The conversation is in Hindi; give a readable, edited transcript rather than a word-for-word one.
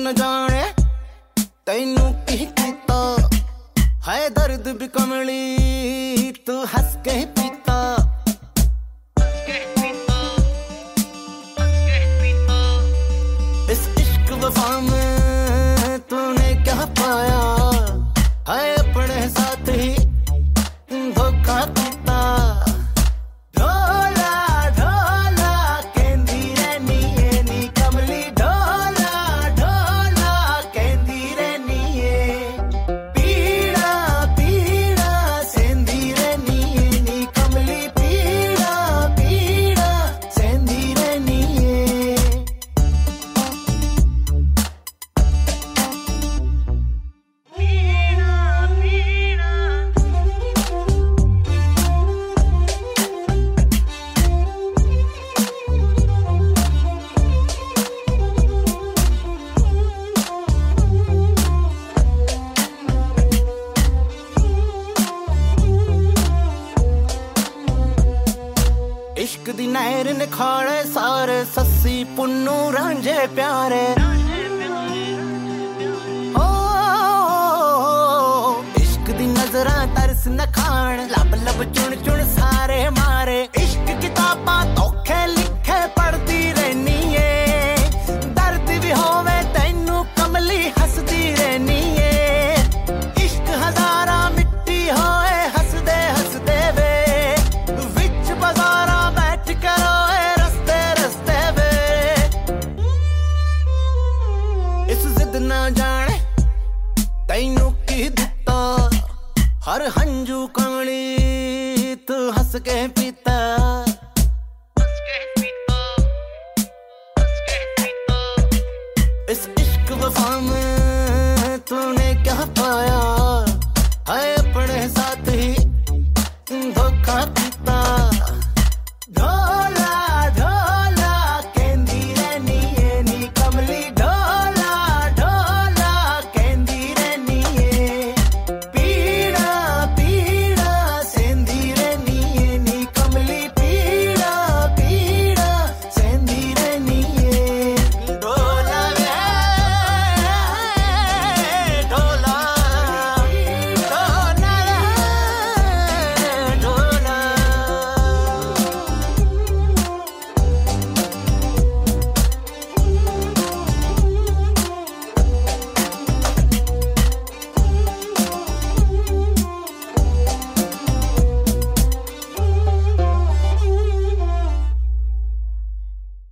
न जाने तैनू की कीता है दर्द भी कमली तू हंस के पीता इस इश्क वफा में तूने क्या पाया है अपने साथ ही धोखा पीता ढोला ढोला कहंदी रहनी है नी कमली ढोला ढोला कहंदी रहनी है पीड़ा पीड़ा सहंदी रहनी है नी कमली पीड़ा पीड़ा सहंदी रहनी है इश्क दी नहर ने खाड़े सारे सस्सी पुन्नू रांझे प्यारे हो इश्क दी नजरां तरस न खान लब लब चुन चुन सारे मारे इश्क किताबां धोखे लिखे पढ़दी रहनी है दर्द भी होवे तैनू कमली हसदी रहनी है इश्क हजारा मिट्टी होए हसदे हसदे वे विच बाजारा ना जाने तैनू की दिता हर हंजू कमली तू हंस के पीता इस इश्क वफा में तूने क्या पाया